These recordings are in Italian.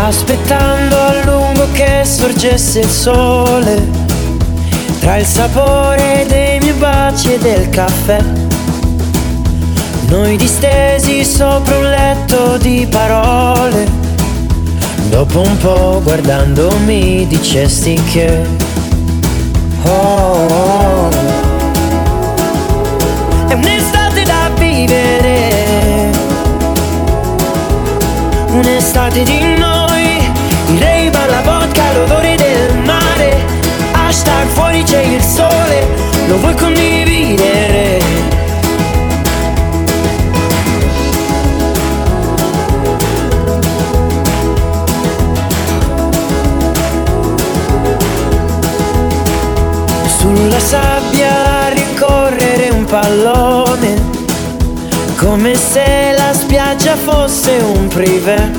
aspettando a lungo che sorgesse il sole, tra il sapore dei miei baci e del caffè, noi distesi sopra un letto di parole. Dopo un po' guardandomi dicesti che oh, è un'estate da vivere, un'estate di noi, il Ray-Ban, la vodka, l'odore del mare, hashtag fuori c'è il sole, lo vuoi condividere? Sulla sabbia a rincorrere un pallone, come se la spiaggia fosse un privé,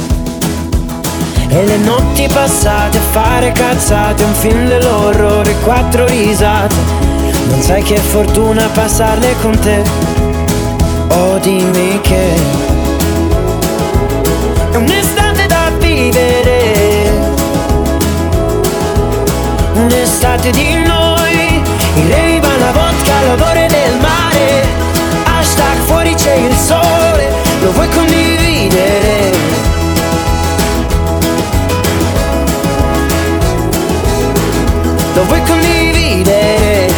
e le notti passate a fare cazzate, un film dell'orrore, 4 risate. Non sai che fortuna passarle con te. Oh, dimmi che è un'estate da vivere, un'estate di noi, il Ray-Ban, la vodka, l'odore del mare, hashtag fuori c'è il sole, lo vuoi condividere? Lo vuoi condividere?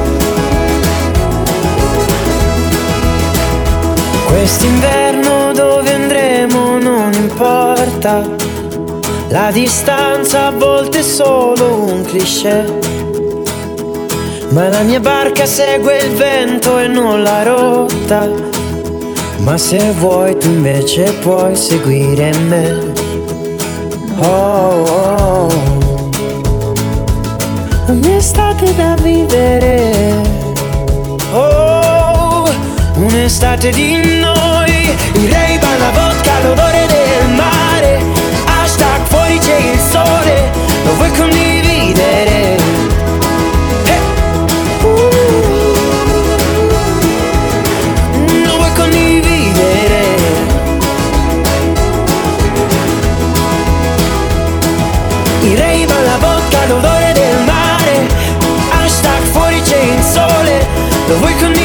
Quest'inverno dove andremo non importa, la distanza a volte è solo un cliché, ma la mia barca segue il vento e non la rotta. Ma se vuoi tu invece puoi seguire me. Oh, oh. Un'estate da vivere, oh, un'estate di noi, il Ray-Ban, la vodka, l'odore del mare, hashtag fuori c'è il sole, lo vuoi condividere? Lo vuoi condividere? Il Ray-Ban, la vodka, l'odore del mare, hashtag fuori c'è il sole, lo vuoi condividere?